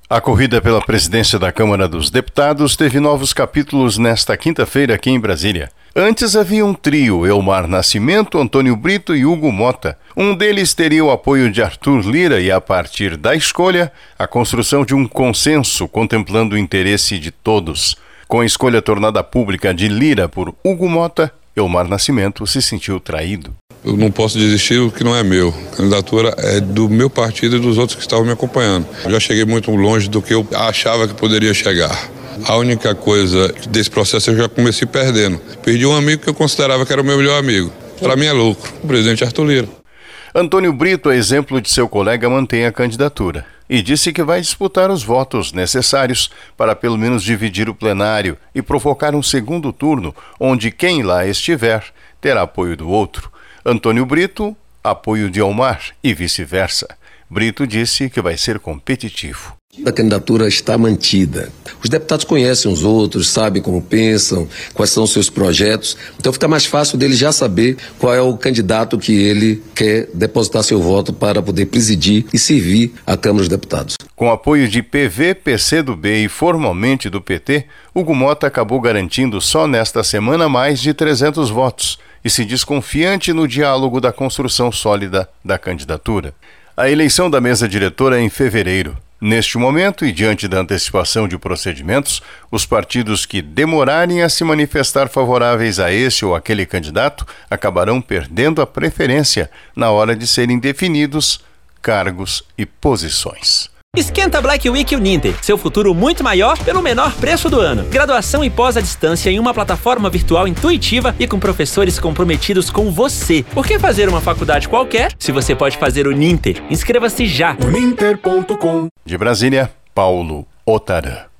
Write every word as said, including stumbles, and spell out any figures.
A corrida pela presidência da Câmara dos Deputados teve novos capítulos nesta quinta-feira aqui em Brasília. Antes havia um trio, Elmar Nascimento, Antônio Brito e Hugo Mota. Um deles teria o apoio de Arthur Lira e, a partir da escolha, a construção de um consenso contemplando o interesse de todos. Com a escolha tornada pública de Lira por Hugo Mota, Elmar Nascimento se sentiu traído. Eu não posso desistir do que não é meu. A candidatura é do meu partido e dos outros que estavam me acompanhando. Eu já cheguei muito longe do que eu achava que poderia chegar. A única coisa desse processo eu já comecei perdendo. Perdi um amigo que eu considerava que era o meu melhor amigo. Para mim é lucro. O presidente Arthur Lira. Antônio Brito, a exemplo de seu colega, mantém a candidatura e disse que vai disputar os votos necessários para pelo menos dividir o plenário e provocar um segundo turno, onde quem lá estiver terá apoio do outro. Antônio Brito, apoio de Elmar e vice-versa. Brito disse que vai ser competitivo. A candidatura está mantida. Os deputados conhecem os outros, sabem como pensam, quais são os seus projetos. Então fica mais fácil dele já saber qual é o candidato que ele quer depositar seu voto para poder presidir e servir a Câmara dos Deputados. Com apoio de P V, P C do B e formalmente do P T, Hugo Mota acabou garantindo só nesta semana mais de trezentos votos e se diz confiante no diálogo da construção sólida da candidatura. A eleição da mesa diretora é em fevereiro. Neste momento, e diante da antecipação de procedimentos, os partidos que demorarem a se manifestar favoráveis a esse ou aquele candidato acabarão perdendo a preferência na hora de serem definidos cargos e posições. Esquenta Black Week Uninter, seu futuro muito maior pelo menor preço do ano. Graduação e pós à distância em uma plataforma virtual intuitiva e com professores comprometidos com você. Por que fazer uma faculdade qualquer se você pode fazer o Uninter? Inscreva-se já. uninter ponto com. De Brasília, Paulo Otarã.